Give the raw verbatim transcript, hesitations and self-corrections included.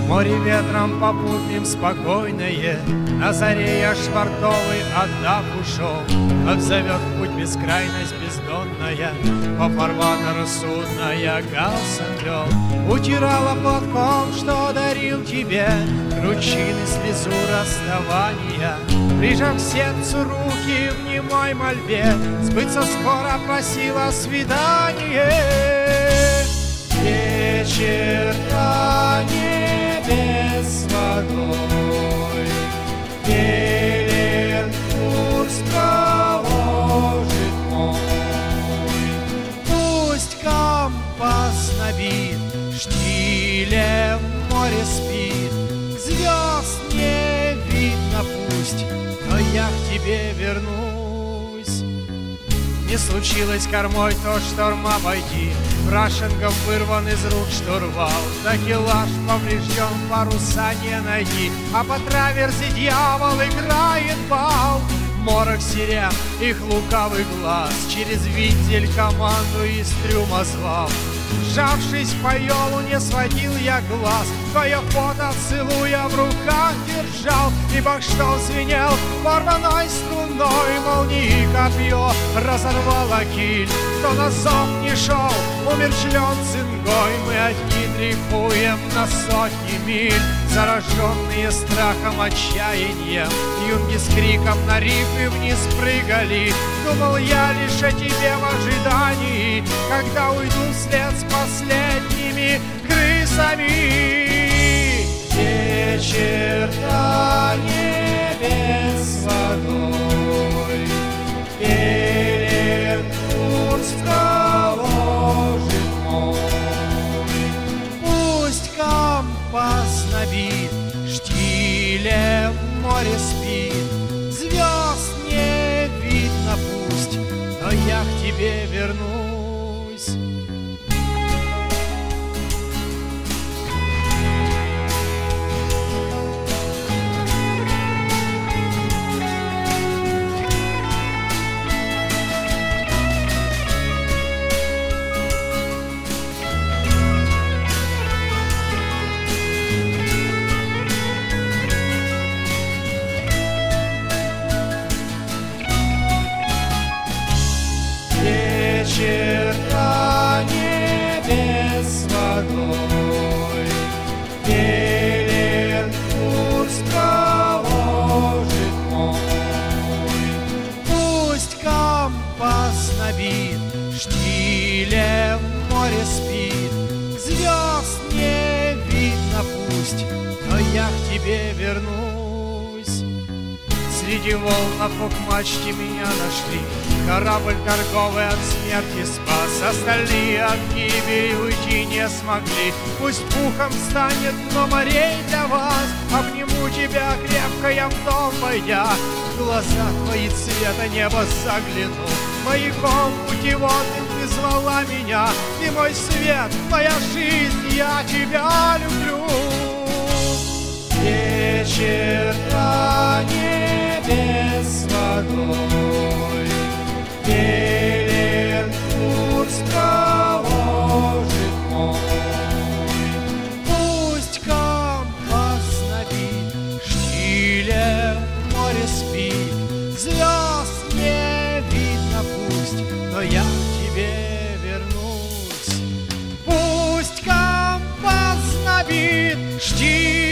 Море ветром попутным спокойное, на заре я швартовый отдав ушел. Как зовет путь бескрайность бездонная, по фарватеру судная галсом вел. Утирала платком, что дарил тебе, кручины слезу расставания. Прижав к сердцу руки в немой мольбе, сбыться скоро просила свидание. Вечер на небе с водой, Белен курс проложит мой. Пусть компас набит, штилем море спит, звезд не видно пусть, но я к тебе вернусь. Не случилось кормой то шторм обойти, Брашингом вырван из рук штурвал, такелаж поврежден, паруса не найти, а по траверзе дьявол играет бал. Морок сирен, их лукавый глаз, через винтель команду из трюма звал. Сжавшись по елу, не сводил я глаз, твое фото целуя в руках держал. И бог что звенел порваной струной, молнии копье разорвало киль. Кто на зов не шел, умерщвлен цингой, мы одни дрейфуем на сотни миль. Зараженные страхом, отчаянием, юнги с криком на рифы вниз прыгали. Думал я лишь о тебе в ожидании, когда уйду вслед с последними крысами. Вечер на небе с водой, Белен курс проложит мой. Пусть компас набит, штилем море спит, звезд не видно пусть, но я к тебе вернусь. Вечер на небе с водой, Белен курс проложит мой. Пусть компас набит, штилем море спит, звезд не видно пусть, но я к тебе вернусь. Среди волн на фок-мачте меня нашли, корабль торговый от смерти спас, остальные от гибели уйти не смогли. Пусть пухом станет дно морей для вас, обниму тебя крепко я в дом войдя. В глаза твои цвета неба загляну, маяком путеводным ты звала меня. Ты мой свет, моя жизнь, я тебя люблю. Вечер на небе с водой, Белен курс проложит мой. Пусть компас набит, штилем море спит, звезд не видно пусть, но я к тебе вернусь. Пусть компас набит, штилем